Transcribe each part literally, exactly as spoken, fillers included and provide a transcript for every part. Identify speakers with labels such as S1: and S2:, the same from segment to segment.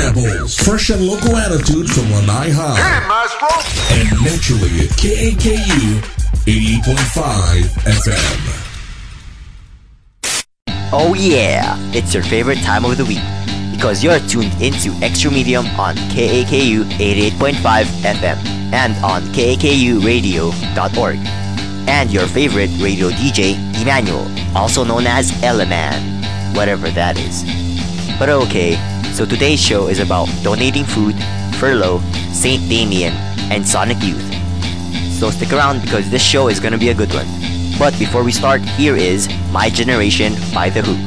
S1: Rebels. Fresh and local attitude from Lanai High.
S2: Hit it, Maestro.
S1: And naturally at K A K U eighty-eight point five F M.
S3: Oh yeah, it's your favorite time of the week because you're tuned into Extra Medium on K A K U eighty-eight point five F M and on K A K U radio dot org. And your favorite radio D J, Emmanuel, also known as Eleman, whatever that is. But okay, so today's show is about donating food, furlough, Saint Damien, and Sonic Youth. So stick around because this show is gonna be a good one. But before we start, here is My Generation by The Who.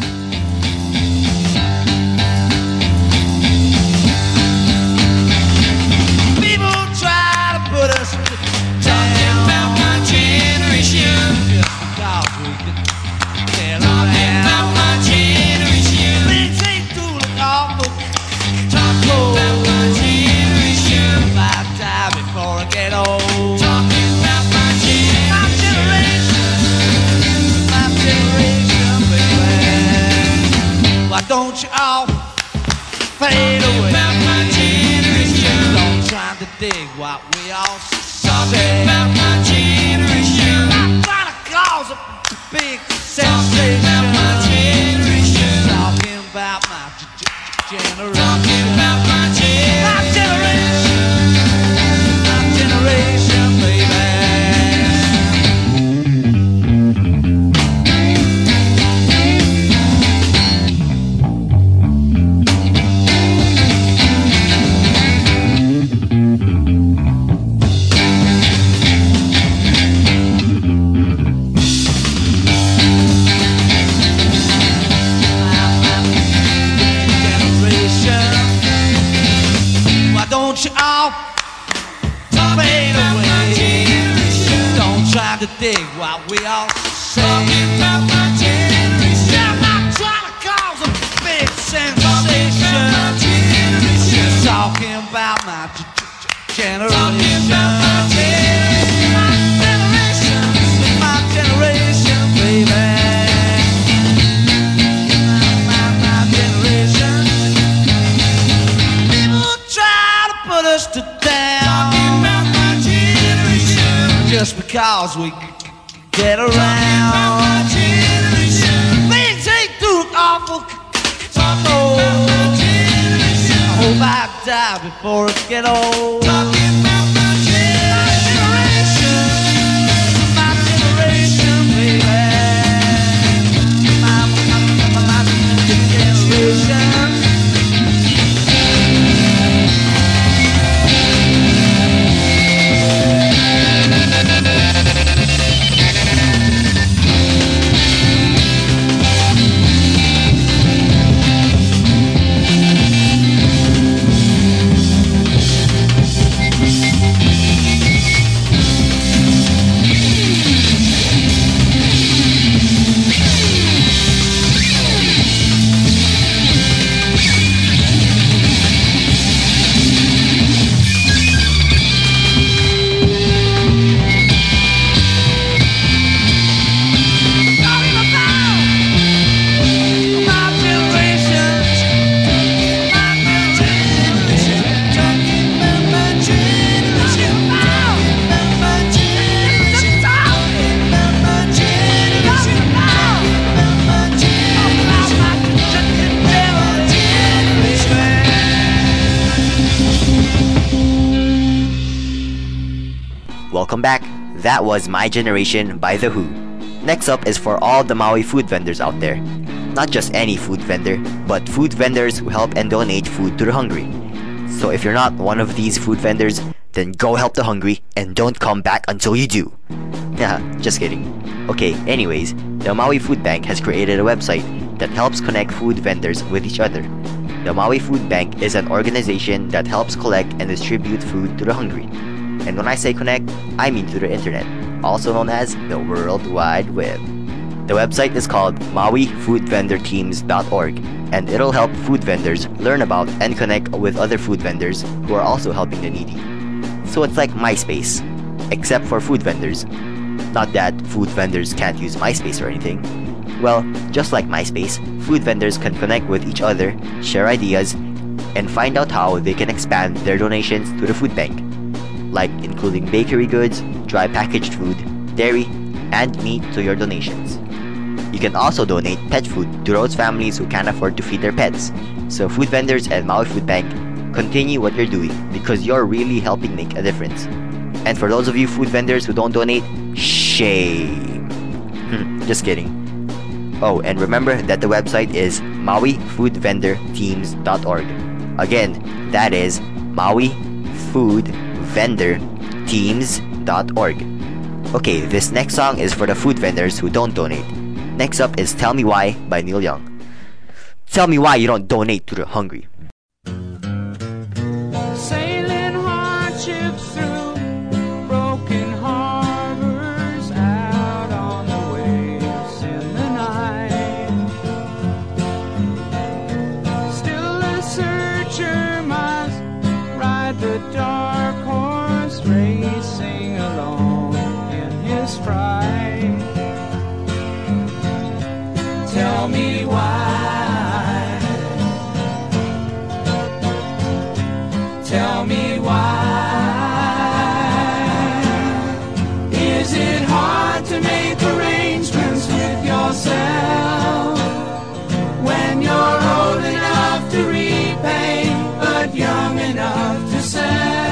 S4: Don't you all fade away? About my generation. Don't try to dig what we all say. Talking about my generation. Not trying to cause a big sensation. Talking about my generation. Talking about my generation. Talking about my generation. My generation. My generation, baby. To dig what we all say. Talking about my generation. I'm not trying to cause a big sensation. Talking about my generation. Talking about my generation. My generation, baby. My, my generation. People try to put us to down. Talking about my generation. Just because we get around. Things ain't too awful. Oh, I hope I die before it get old. Talking about my generation, my generation, baby. My, my, my, my generation.
S3: Welcome back. That was My Generation by The Who. Next up is for all the Maui food vendors out there. Not just any food vendor, but food vendors who help and donate food to the hungry. So if you're not one of these food vendors, then go help the hungry and don't come back until you do. Nah, just kidding. Okay, anyways, the Maui Food Bank has created a website that helps connect food vendors with each other. The Maui Food Bank is an organization that helps collect and distribute food to the hungry. And when I say connect, I mean to the internet, also known as the World Wide Web. The website is called maui food vendor teams dot org, and it'll help food vendors learn about and connect with other food vendors who are also helping the needy. So it's like MySpace, except for food vendors. Not that food vendors can't use MySpace or anything. Well, just like MySpace, food vendors can connect with each other, share ideas, and find out how they can expand their donations to the food bank, like including bakery goods, dry packaged food, dairy, and meat to your donations. You can also donate pet food to those families who can't afford to feed their pets. So food vendors and Maui Food Bank, continue what you're doing because you're really helping make a difference. And for those of you food vendors who don't donate, shame. Just kidding. Oh, and remember that the website is maui food vendor teams dot org. Again, that is maui food vendor teams dot org. Okay, this next song is for the food vendors who don't donate. Next up is Tell Me Why by Neil Young. Tell me why you don't donate to the hungry.
S4: Sailing hardships through broken harbors, out on the waves in the night. Still a searcher must ride the dark horse, racing alone in his fright. Tell me why. Tell me why. Is it hard to make arrangements with yourself when you're old enough to repay but young enough to sell?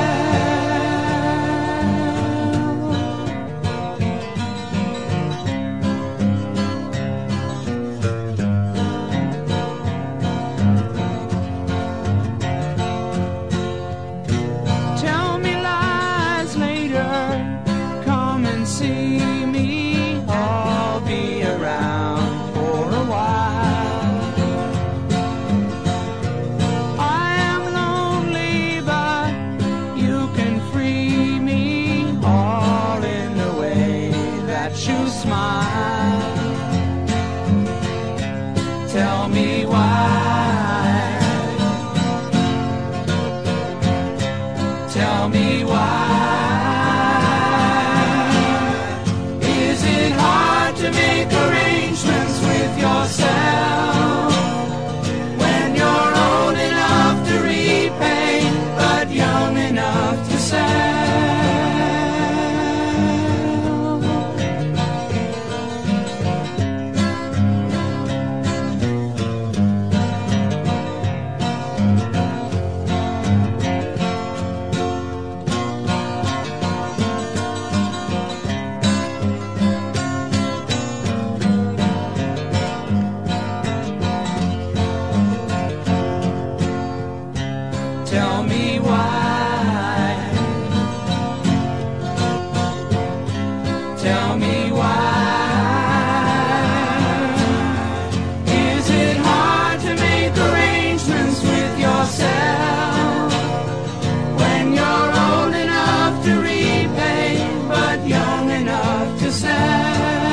S4: Tell me lies later, come and see me, I'll be around for a while. I am lonely, but you can free me, all in the way that you smile. Tell me why. Tell me why. Is it hard to make arrangements with yourself when you're old enough to repay but young enough to sell? Tell me why. Tell me why. Is it hard to make arrangements with yourself when you're old enough to repay but young enough to sell?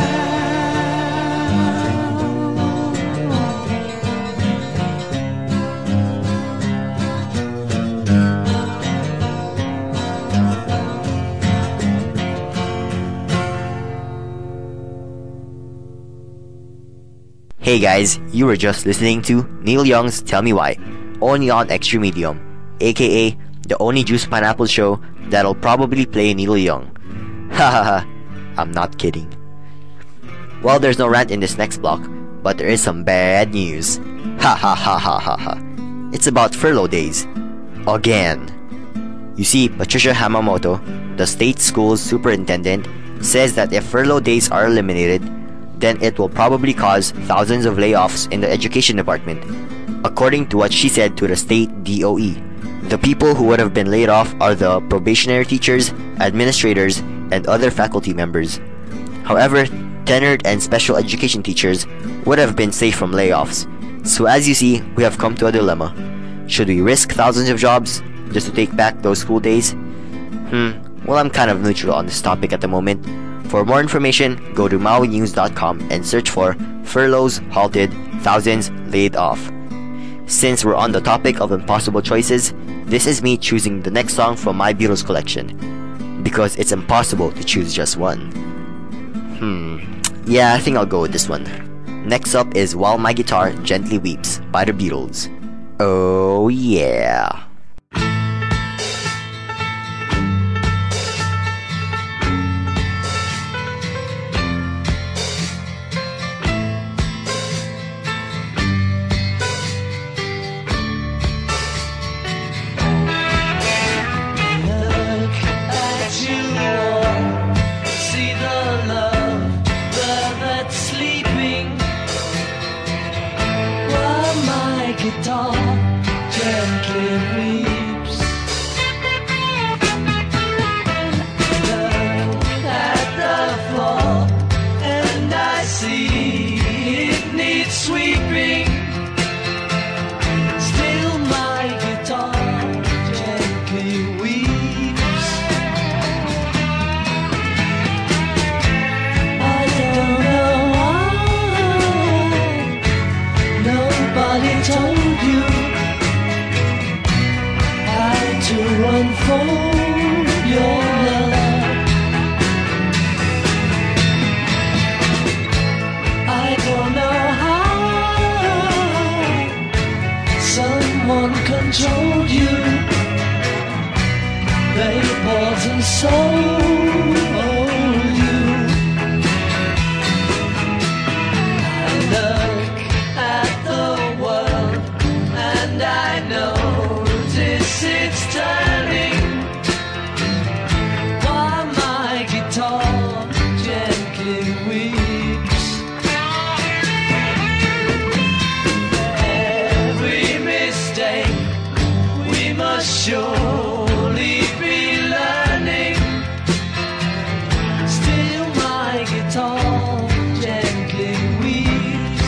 S3: Hey guys, you were just listening to Neil Young's Tell Me Why, only on Extra Medium, aka the only Juice Pineapple show that'll probably play Neil Young. Hahaha, I'm not kidding. Well, there's no rant in this next block, but there is some bad news. Ha ha ha ha ha ha. It's about furlough days. Again. You see, Patricia Hamamoto, the state school's superintendent, says that if furlough days are eliminated, then it will probably cause thousands of layoffs in the education department. According to what she said to the state D O E, the people who would have been laid off are the probationary teachers, administrators, and other faculty members. However, tenured and special education teachers would have been safe from layoffs. So as you see, we have come to a dilemma. Should we risk thousands of jobs just to take back those school days? Hmm, well, I'm kind of neutral on this topic at the moment. For more information, go to maui news dot com and search for furloughs halted, thousands laid off. Since we're on the topic of impossible choices, this is me choosing the next song from my Beatles collection. Because it's impossible to choose just one. Hmm, yeah, I think I'll go with this one. Next up is While My Guitar Gently Weeps by the Beatles. Oh yeah.
S4: Guitar gently weeps. Look at the floor, and I see it needs sweeping. Still, my guitar gently weeps. I don't know why nobody told you how to unfold your love. I don't know how someone controlled you. They bought and sold you. I look at the world and I notice it's turning. Why my guitar gently weeps. Every mistake we must surely be learning. Still my guitar gently weeps.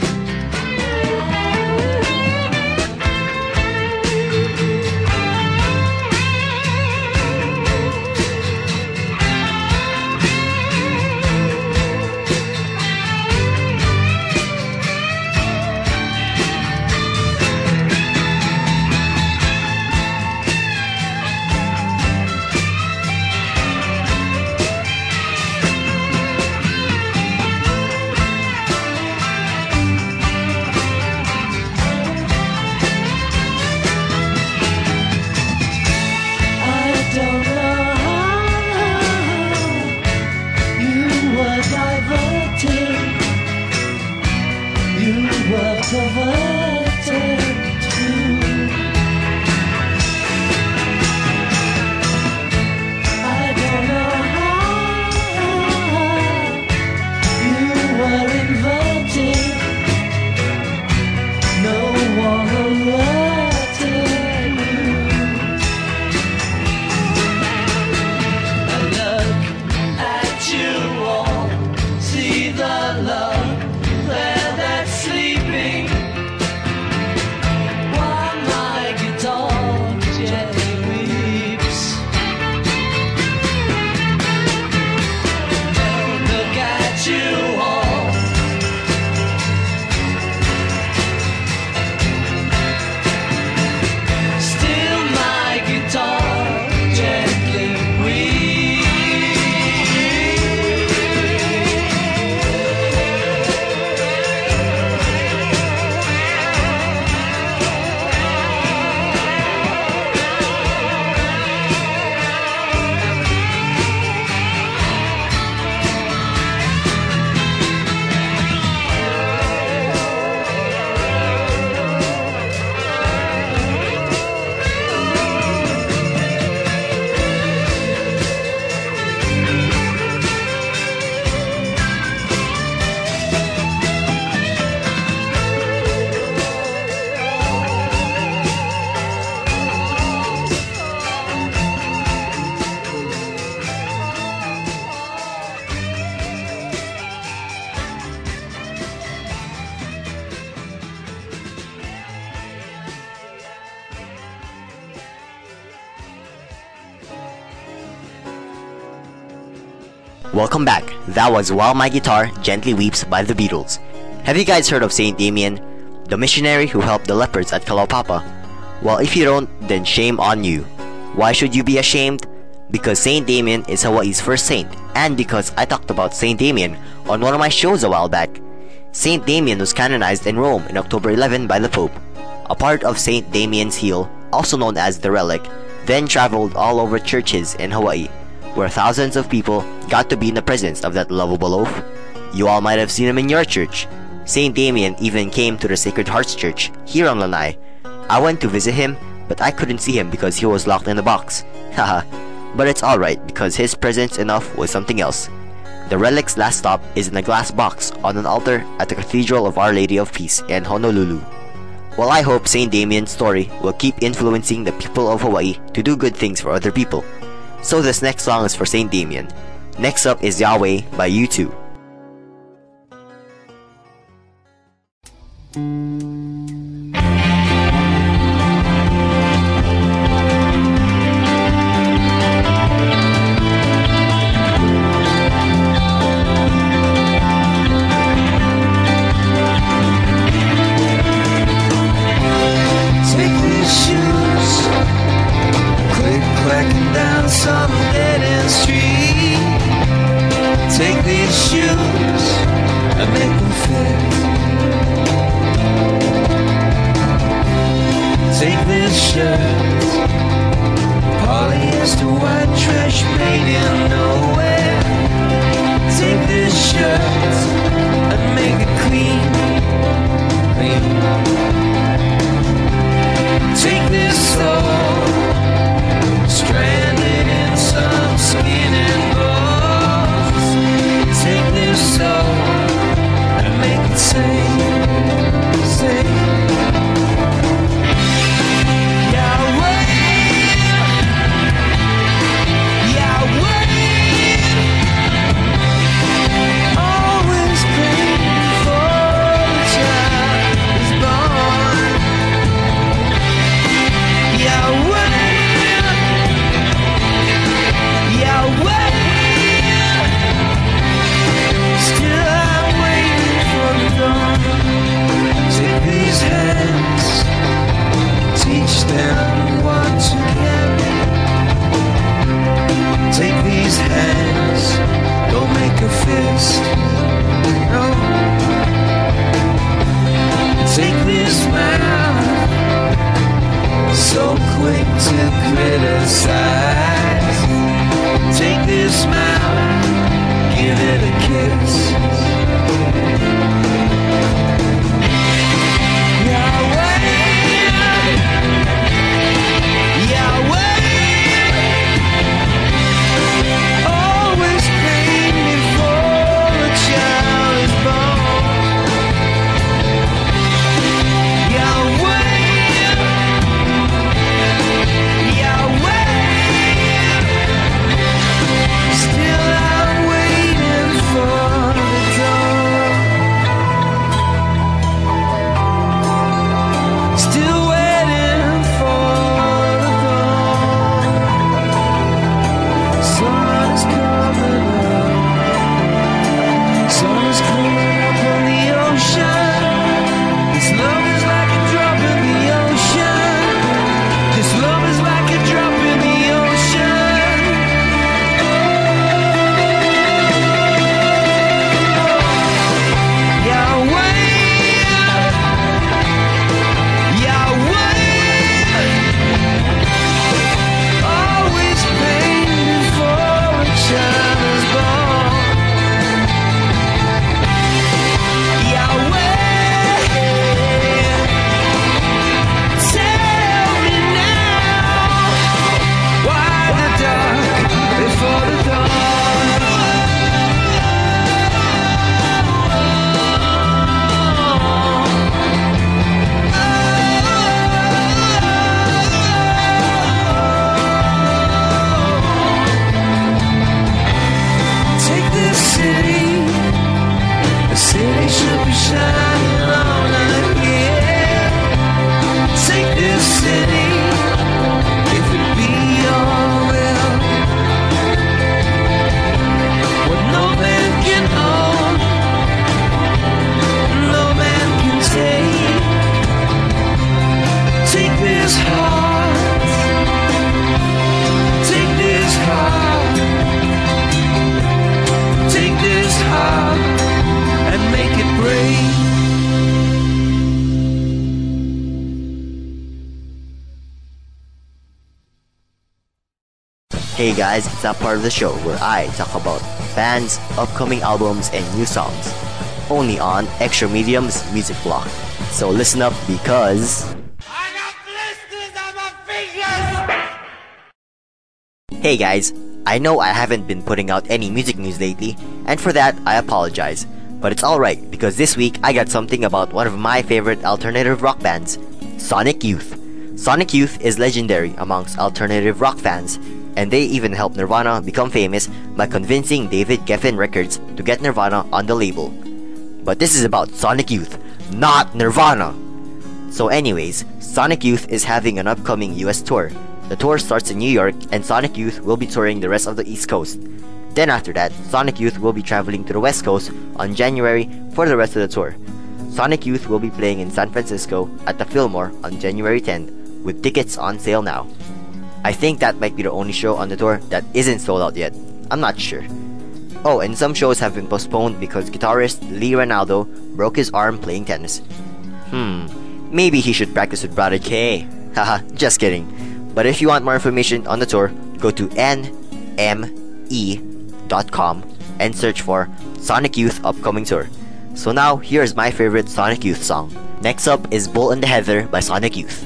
S3: Welcome back. That was While My Guitar Gently Weeps by the Beatles. Have you guys heard of Saint Damien, the missionary who helped the lepers at Kalaupapa? Well, if you don't, then shame on you. Why should you be ashamed? Because Saint Damien is Hawaii's first saint, and because I talked about Saint Damien on one of my shows a while back. Saint Damien was canonized in Rome in October eleventh by the Pope. a part of Saint Damian's Heel, also known as the Relic, then traveled all over churches in Hawaii, where thousands of people got to be in the presence of that lovable oaf. You all might have seen him in your church. Saint Damian even came to the Sacred Hearts Church here on Lanai. I went to visit him, but I couldn't see him because he was locked in a box. Haha. But it's alright because his presence enough was something else. The Relic's last stop is in a glass box on an altar at the Cathedral of Our Lady of Peace in Honolulu. Well, I hope Saint Damian's story will keep influencing the people of Hawaii to do good things for other people. So this next song is for Saint Damian. Next up is Yahweh by U two.
S4: Some dead-end street. Take these shoes and make them fit. Take this shirt, polyester white trash made in nowhere. Take this shirt and make it clean, clean. Take this soul, stranded in some skin and bones. Take this soul and make it sing, sing. Yahweh, Yahweh, always pray before the child is born. Yahweh, Yahweh, still I'm waiting for the dawn. Take these hands, teach them what to carry. Take these hands, don't make a fist, no. Take this mouth, so quick to criticize. Take this smile, give it a kiss. Yahweh, Yahweh, always pain before a child is born. Yahweh, Yahweh, still I'm waiting for the dawn.
S3: Hey guys, it's that part of the show where I talk about bands, upcoming albums, and new songs. Only on Extra Medium's Music Block. So listen up because...
S4: I got blisters on my fingers!
S3: Hey guys, I know I haven't been putting out any music news lately, and for that, I apologize. But it's alright, because this week I got something about one of my favorite alternative rock bands, Sonic Youth. Sonic Youth is legendary amongst alternative rock fans, and they even helped Nirvana become famous by convincing David Geffen Records to get Nirvana on the label. But this is about Sonic Youth, not Nirvana! So anyways, Sonic Youth is having an upcoming U S tour. The tour starts in New York, and Sonic Youth will be touring the rest of the East Coast. Then after that, Sonic Youth will be traveling to the West Coast on January for the rest of the tour. Sonic Youth will be playing in San Francisco at the Fillmore on January tenth, with tickets on sale now. I think that might be the only show on the tour that isn't sold out yet. I'm not sure. Oh, and some shows have been postponed because guitarist Lee Ranaldo broke his arm playing tennis. Hmm, maybe he should practice with Brother K. Haha, just kidding. But if you want more information on the tour, go to N M E dot com and search for Sonic Youth Upcoming Tour. So now, here's my favorite Sonic Youth song. Next up is Bull in the Heather by Sonic Youth.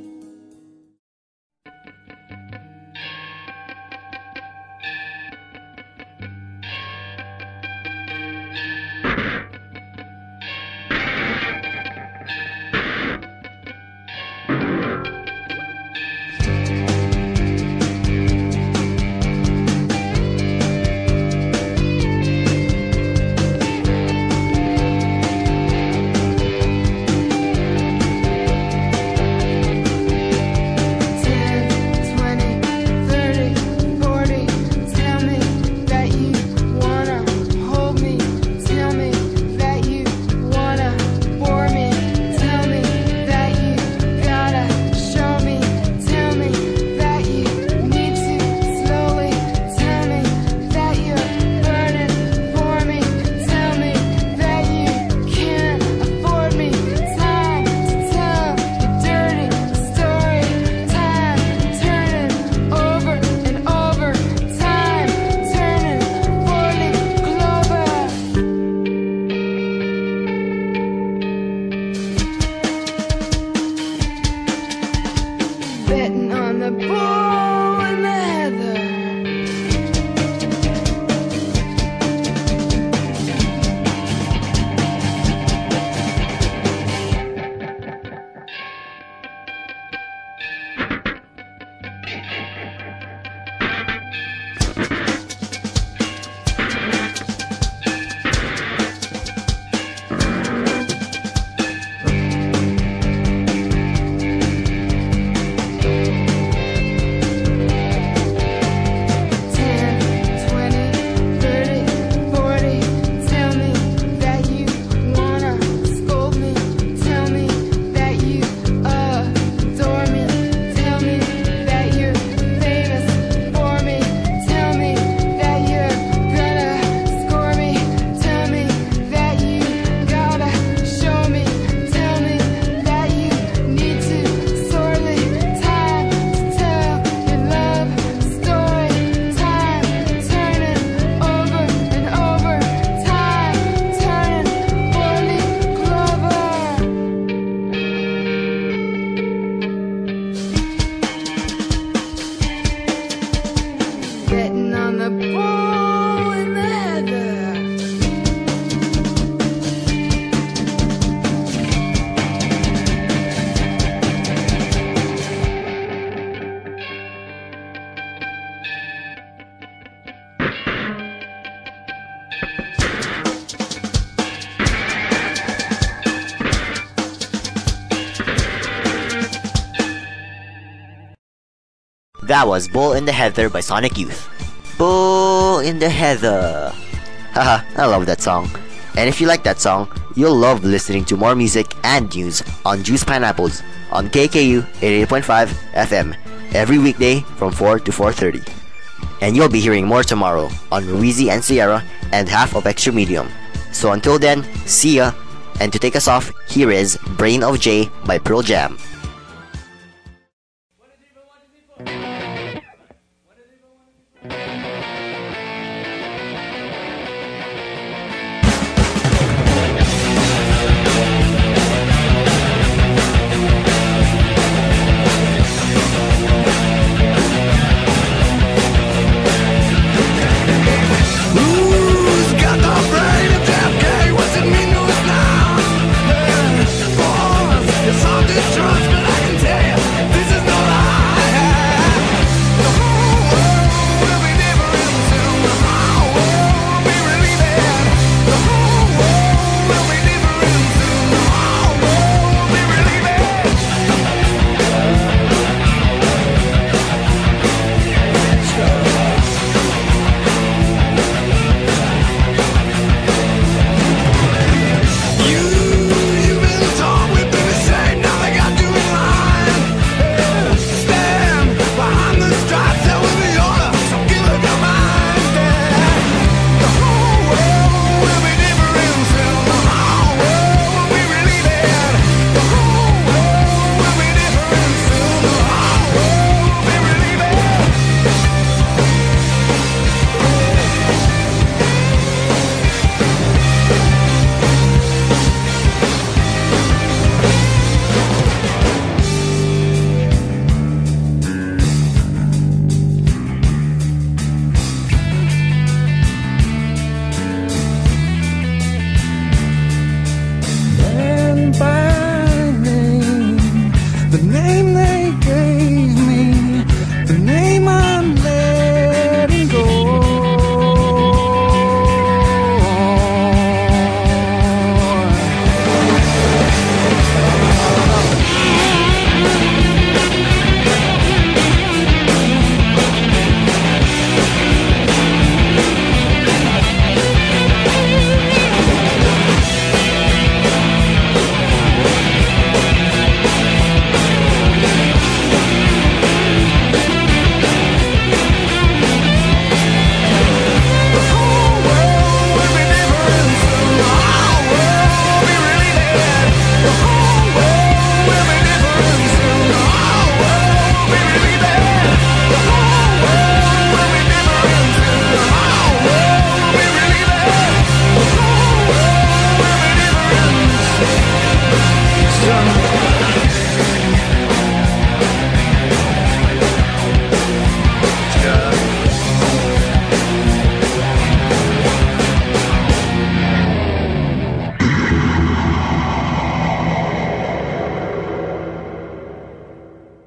S3: That was Bull in the Heather by Sonic Youth. Bull in the Heather. Haha, I love that song. And if you like that song, you'll love listening to more music and news on Juice Pineapples on K K U eighty-eight point five F M every weekday from four to four thirty. And you'll be hearing more tomorrow on Ruizy and Sierra and half of Extra Medium. So until then, see ya. And to take us off, here is Brain of J by Pearl Jam.